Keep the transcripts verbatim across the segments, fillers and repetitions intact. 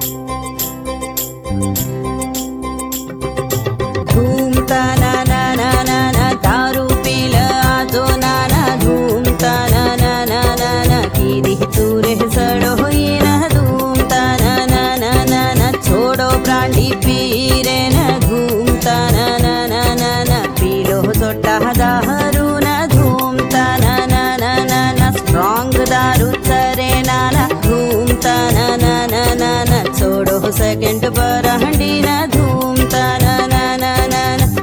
घूमता ना ना ना ना ना दारू पील आजो ना ना घूमता ना ना ना ना ना कीदी तूरे सड़ो ही ना घूमता ना ना ना ना ना छोड़ो ब्रांडी पीरे ना घूमता ना ना ना ना ना पीलो सोटा दारू ना घूमता ना ना ना ना ना स्ट्रॉन्ग दारू चरे ना ना घूमता ना ना ना ना ना छोड़ो सेकंड ब्रांडी ना घूमता ना ना ना ना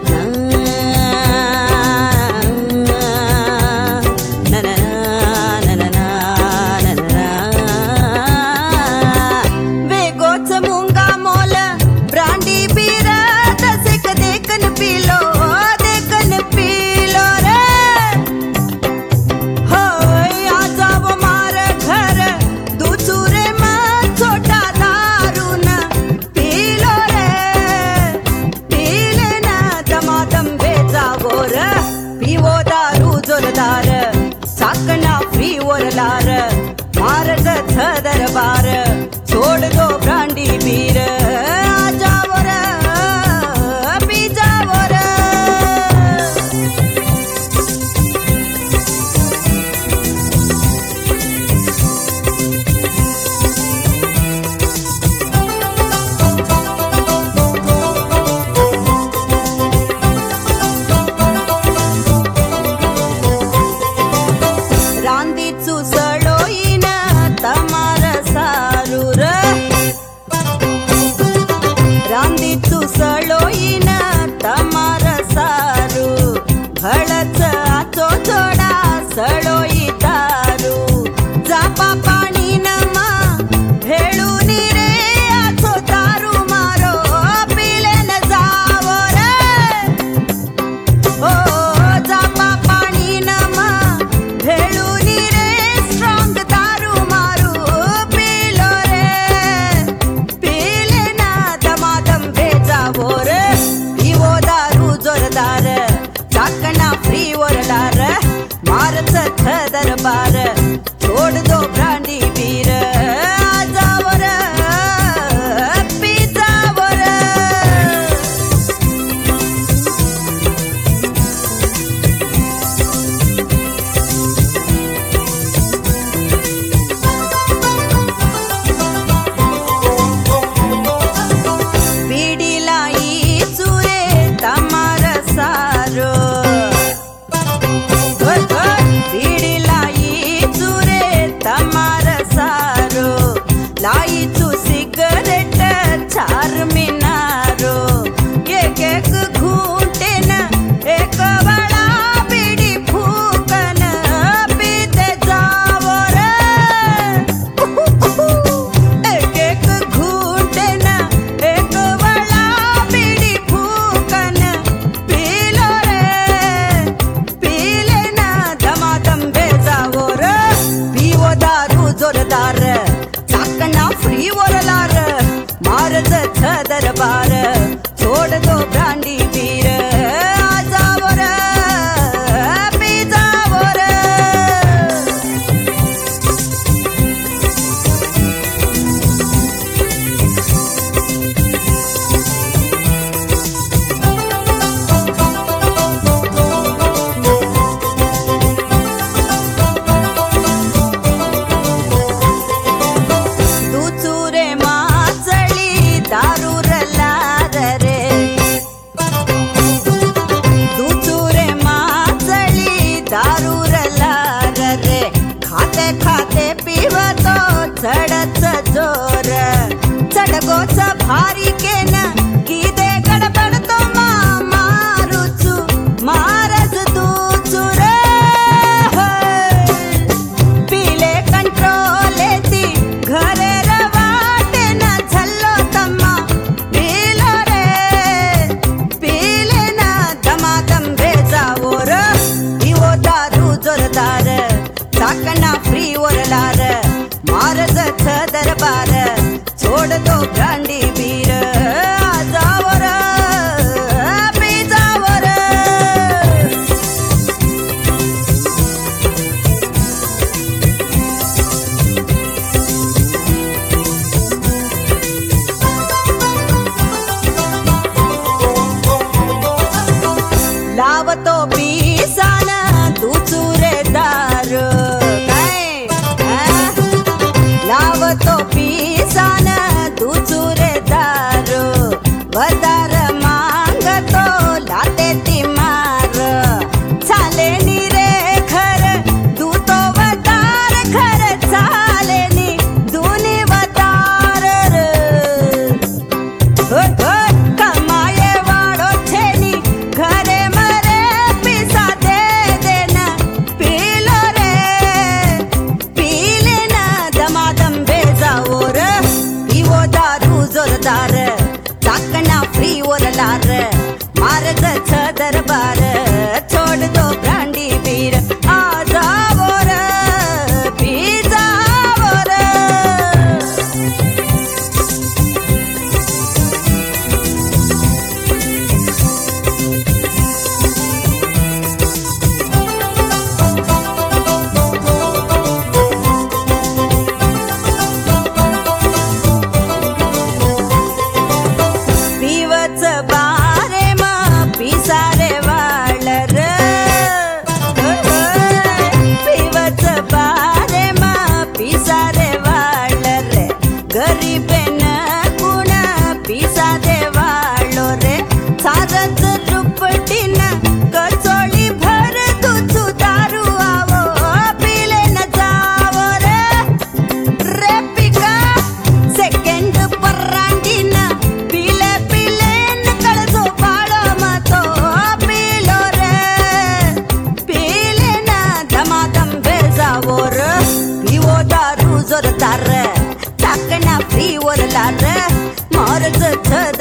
चाकना फ्री ओरलार मारत थ दरबार छोड़ दो ब्रांडी पीर आ जाओ रे पी जाओ रे भळच आचो थोडा सळोई दारू जापा पाणी नमा भेळून रे आचो दारू मारो पिले न जावो रे ओ जापा पाणी नमा भेळून रे स्ट्रॉंग दारू मारू पिलो रे पिले ना दमादम भेजावो रे पिवो दारू जोरदार चाकना फ्री ओरलार मारत थ दरबार छोड़ दो ब्रांडी पीर आ जाओ रे पी जाओ रे पीडी लाई चुरे तमार सारो बीड़ी लाई चुरे तमार सारो लाई चु सिगरेट चार मिनारो एक एक घूंटे न एक बड़ा बीड़ी फूकन पीते जाओ रे एक एक घूंटे न एक बड़ा बीड़ी फूकन पी लो रे पीले ना दमादम भेजावो रे पीवो दारू जोरदार चाकना फ्री ओरलार मारत थ दरबार छोड़ दो ब्रांडी पीर आ जाओ रे पी जाओ रे दूचूरे माचळी दारू रलार रे दूचूरे माचळी दारू रलार रे खाते खाते पीवतो चढच जोर चढगोच भारी केन किदे गडबडतो मा मारुचु मारज दूचू रे पीले कंट्रोल ती घरे रवाटे न झल्लो तम्मा पीलो रे पीले ना दमादम भेजावो रे पीवो दारू जोरदार चाकना फ्री ओरलार मारज थ दरबार छोड़ दो ब्रांडी पीर आ जाओ रे पी जाओ रे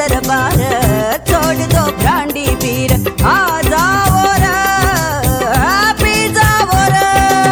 दरबार छोड़ दो ब्रांडी पीर आ जाओ रे पी जाओ रे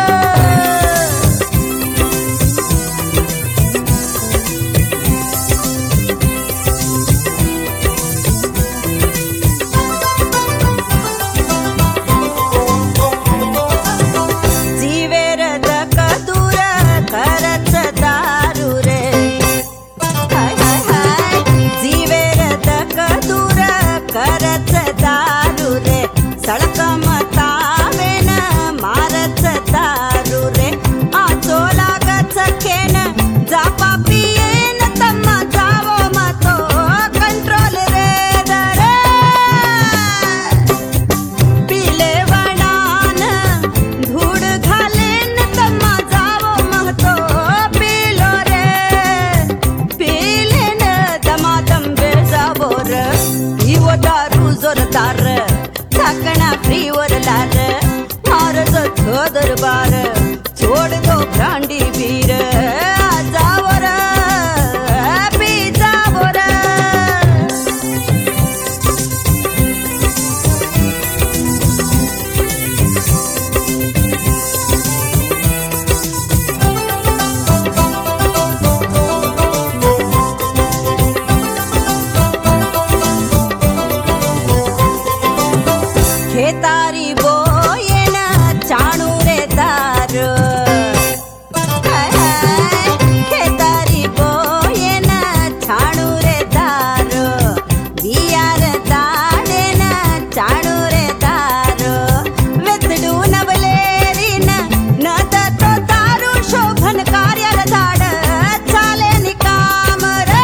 जीवेर दक दूर करच दारू रे हाय हाय हाय जीवेर दक दूर करच दारू रे सड़क मतावेन मारच दारू रे आचो लागच खेन जापा पियेन तम्मा जावो मतो कंट्रोल रे दरे पिले वणान धूड घालेन तम्मा जावो महतो पिलो रे पिलेन दमादम बेजावो रे इवो दारू जोरदार झाकणा फ्रीवर लार मारज छो दरबार छोड़ दो ब्रांडी पीर आ जावो रे पी जावो रे खेतारी बोयेन चाणू रे दारू हाय हाय खेतारी बोयेन चाणू रे दारू बियार दाडेन चाणू रे दारू वेतडू नवलेरीन न दतो दारू शोभन कार्यार दाड चाले निकाम रे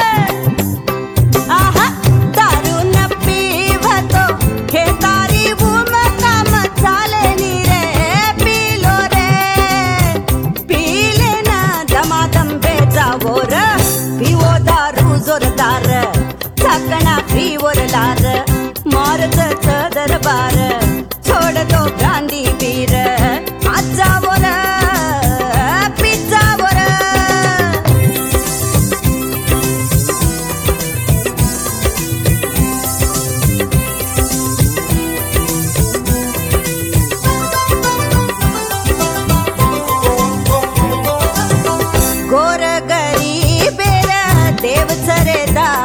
आहा दारू न पीवतो खेतारी भूम काम चाले नी रे पीलो रे पीले ना दमादम बेजावो रे पीवो दारू जोरदार झाकणा फ्रीवर लार मारच छ दरबार छोड़ दो ब्रांडी पीर आ जावो रे पी जावो रे गोर गरीबेर देव सरे दा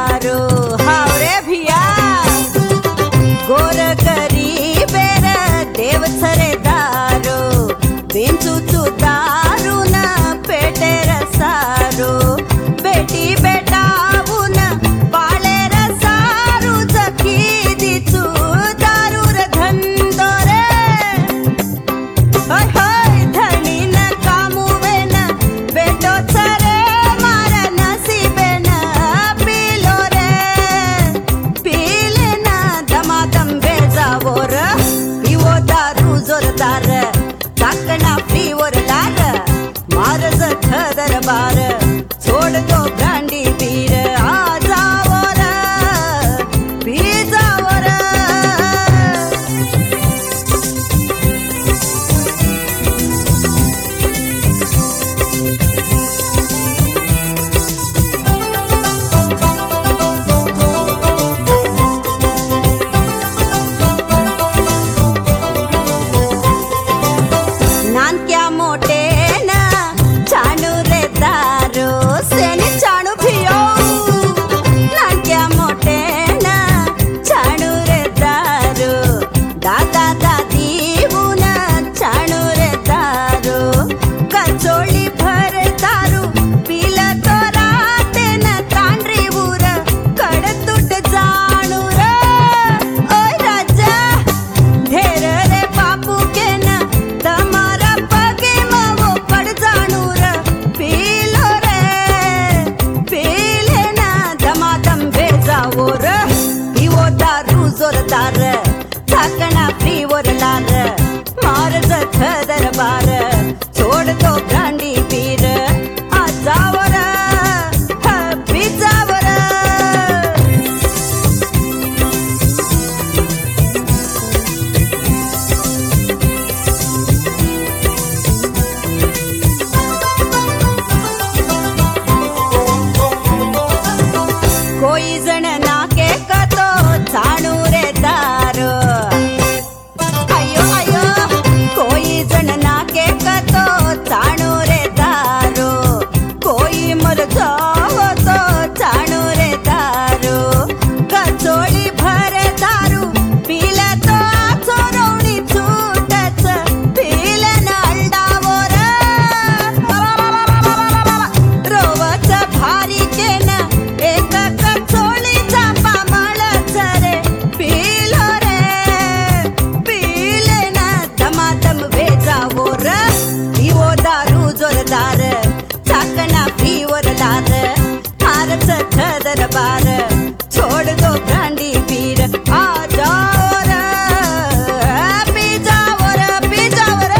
दरबार छोड़ दो ब्रांडी पीर आ जाओ रे पी जाओ रे पी जाओ रे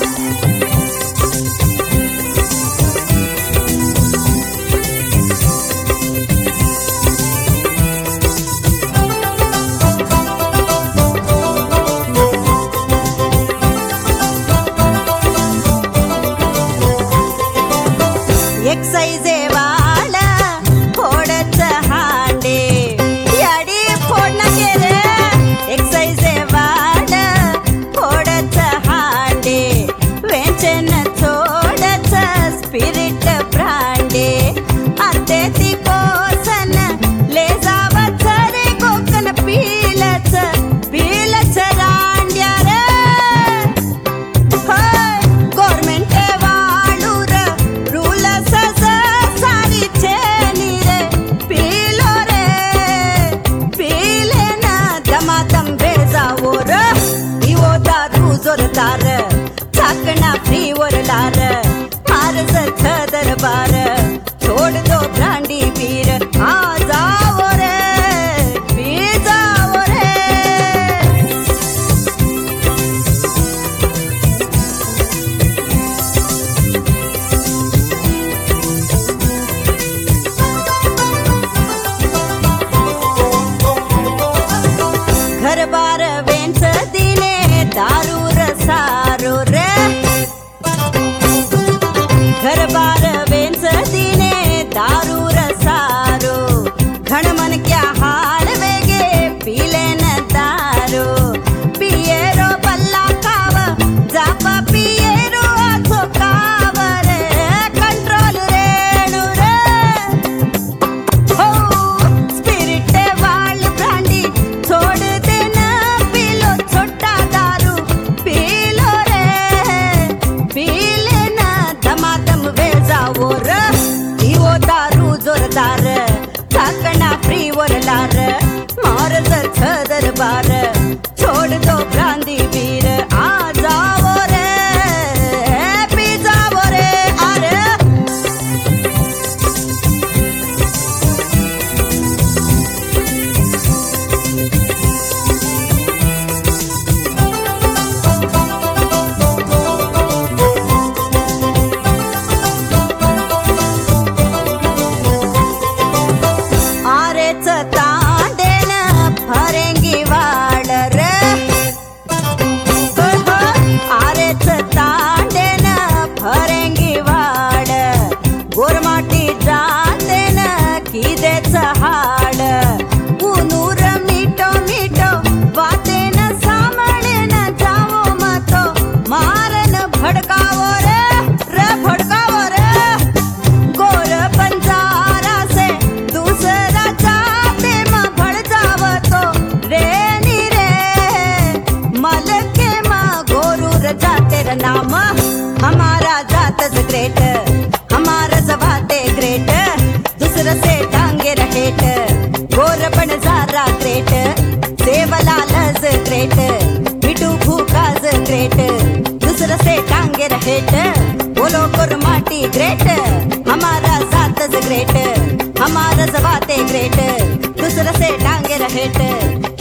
एक्साइजे वाला फोड़त हांडे याडी फोड़ना के रे एक्साइजे वाला फोड़त हांडे वेंचन छोड़त स्पिरिट ब्रांडे अर्धे ती कोसन ले जावत रे कोकन पीलच पीलच रांड्या रे गवर्नमेंट जोरदार झाकना फ्री वरदार मारस छ दरबार छोड़ दो ब्रांडी पीर आ जाओ रे पी जाओ रे घर बार वेंच दिने दारू रसारो रे घर बार वेंच दिने दारू रसारो घण मन क्या हाल वेगे पीले न दारो पियेरो बल्ला काव जापा पियेरो आथो काव रे कंट्रोल रेणु रे हो स्पिरिट वाली ब्रांडी छोड़ देना पीलो छोटा दारू पीलो रे पीले ना दमादम वेजावो रे इवो दारू जोरदार झाकना फ्री वरलार मारस छ दरबार छोड़ दो ब्रांदी वीर आ जाओ रे पी जाओ रे अरे तांडेन फरेंगी वाड़ रे आरेच तांडेन फरेंगी वाड़ गोरमाटी जातेन किदेच हाड उनूर मीठो मीठो वातेन सामळेन जावो मतो मारन भड़कावो रे रे भड़कावो रे गोर पंजारा से दूसरा जाते मा भड़ जावतो रे नी रे मलके मा गोरूर जाते रे नाम हमारा जातस ग्रेट हमारा जवाते ग्रेट दूसरा से टांगे रहेट गोर बन जारा ग्रेट सेवलालज ग्रेट बिटू भूकाज ग्रेट दूसरा से टांगे रहेट बोलो कुरमाटी ग्रेट हमारा जातस ग्रेट हमारा जवाते ग्रेट दूसरा से टांगे रहेट